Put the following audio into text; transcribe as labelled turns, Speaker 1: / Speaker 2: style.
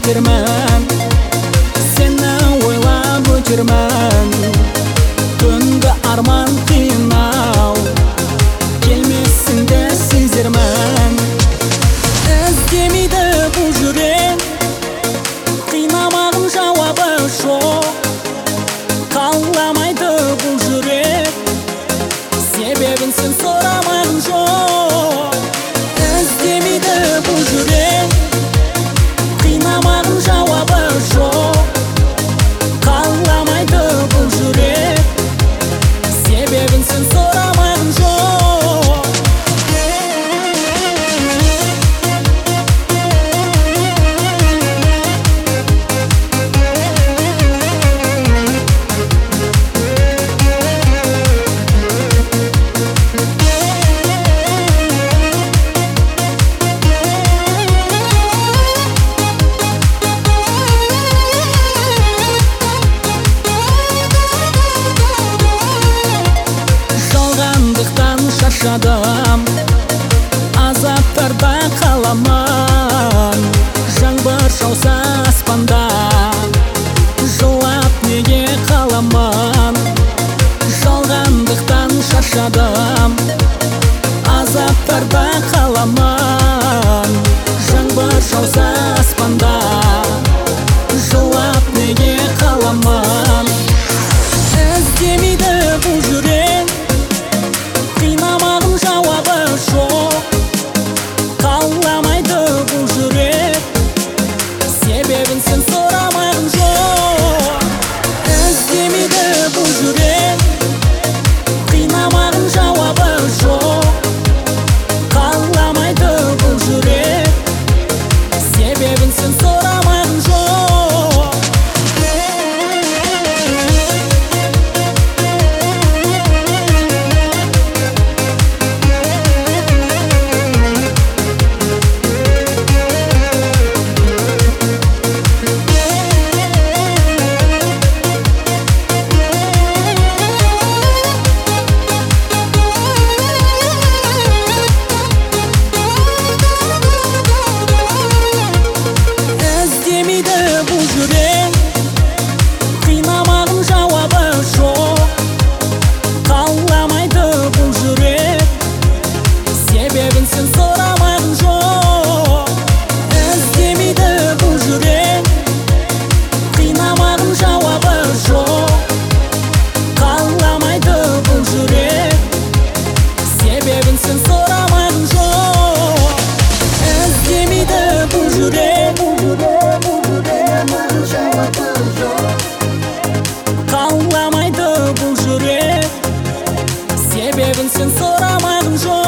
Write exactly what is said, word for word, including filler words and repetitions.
Speaker 1: кетермін, сені ойлап өтермін. Түнгі арман қиынау, келмесін де сезермін. Іздемейді бұл жүрек, қинамағын жауабы жоқ. Қаламайды бұл жүрек, себебін сен сұрамағын жоқ. Іздемейді бұл жүрек, қинамағын жауабы жоқ. Қаламайды бұл жүрек, себебін сен сұрамағын жоқ. Шаршадым, азаптарда қаламын. Жаңбыр жауса аспандан, жылап неге қаламын. Жалғандықтан шаршадым, азаптарда қаламын. Жаңбыр жауса аспандан, жылап неге қаламын. Іздемейді бұл жүрек, қинамағын жауабы жоқ. Қаламайды бұл жүрек, себебін сен сұрамағын жоқ. Іздемейді бұл жүрек, қинамағын жауабы жоқ. Қаламайды бұл жүрек, себебін сен сұрамағын жоқ. Қинамағын жауабы жоқ. Қаламайды бұл жүрек, себебін сен сұрамағын жоқ. Іздемейді бұл жүрек, қинамағын жауабы жоқ. Қаламайды бұл жүрек, себебін сен сұрамағын жоқ. Іздемейді бұл жүрек, қаламайды бұл жүрек, себебін сен сұрамағын жоқ.